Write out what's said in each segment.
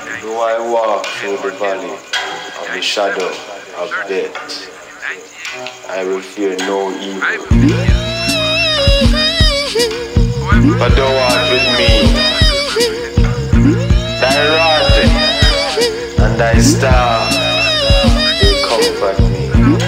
Though I walk through the valley of the shadow of death, I will fear no evil. For thou art with me, thy rod and thy staff, they comfort me.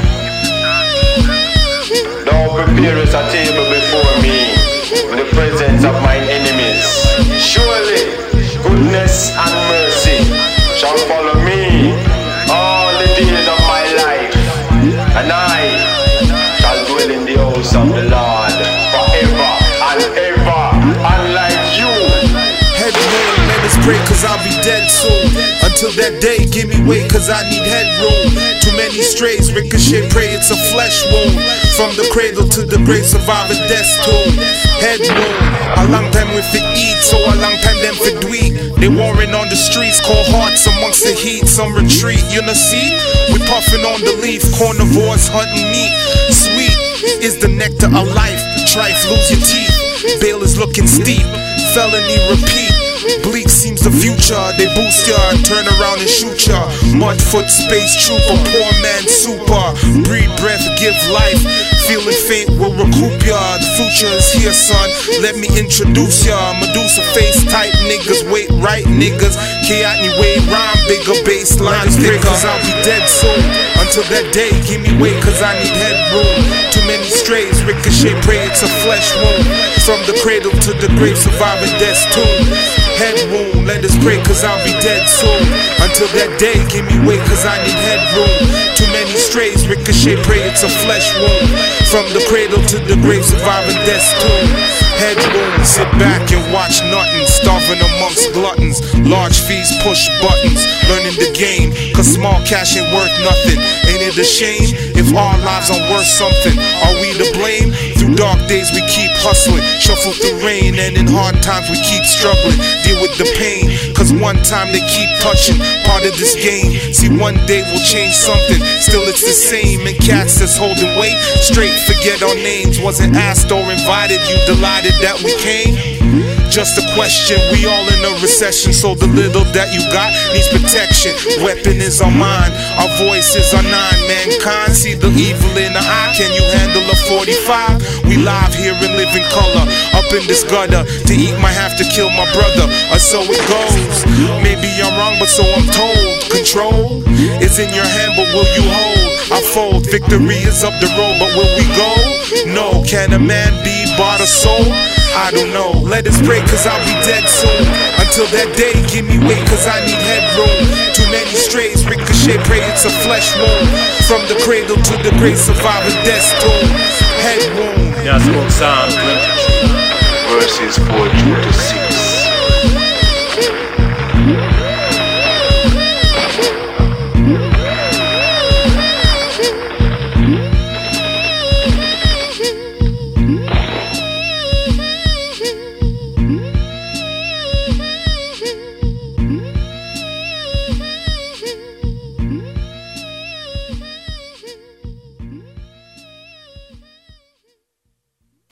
Thou preparest a table before me in the presence of mine enemies. Surely goodness and mercy shall follow me all the days of my life, and I shall dwell in the house of the Lord forever and ever. Unlike you, headroom, let us pray cause I'll be dead soon. Until that day, give me weight cause I need headroom. Too many strays, ricochet, pray it's a flesh wound. From the cradle to the grave, survive a death tomb. Head wound, a long time we fit eat, so a long time them fit dweet. They warring on the streets, cold hearts amongst the heat. Some retreat, you know see? We puffing on the leaf, carnivores hunting meat. Sweet is the nectar of life, trife, lose your teeth. Bail is looking steep, felony repeat. Bleak seems the future, they boost ya and turn around and shoot ya. Mudfoot, space trooper, poor man super. Breathe breath, give life, feeling faint will recoup ya. The future is here son, let me introduce ya. Medusa face type niggas, wait right niggas. Kayatni way rhyme, bigger bass lines bigger. Cause I'll be dead soon, until that day give me weight cause I need headroom. Too many strays, ricochet, pray it's a flesh wound. From the cradle to the grave, surviving death's tomb. Head wound, let us pray cause I'll be dead soon. Until that day, give me weight cause I need headroom. Too many strays, ricochet, pray it's a flesh wound. From the cradle to the grave, surviving death's tomb. Head wound, sit back and watch nothing. Starving amongst gluttons, large fees push buttons. Learning the game, cause small cash ain't worth nothing. Ain't it a shame if our lives aren't worth something? Are we to blame? Through dark days we keep hustling, shuffle through rain, and in hard times we keep struggling. Deal with the pain, cause one time they keep touching, part of this game. See one day we'll change something, still it's the same. And cats that's holding weight, straight forget our names. Wasn't asked or invited, you delighted that we came? Just a question, we all in a recession, so the little that you got needs protection. Weapon is our mind, our voice is our nine. Mankind, see the evil in the eye, can you handle a 45? We live here and live in color, up in this gutter. To eat might have to kill my brother, or so it goes. Maybe I'm wrong, but so I'm told. Control is in your hand, but will you hold? I fold, victory is up the road, but will we go? No, can a man be bought or sold? I don't know, let us pray cause I'll be dead soon. Until that day, give me weight cause I need headroom. Too many strays, ricochet, pray it's a flesh wound. From the cradle to the grave, surviving death's tomb. Head wound. Psalm 23, verses 4 to 6.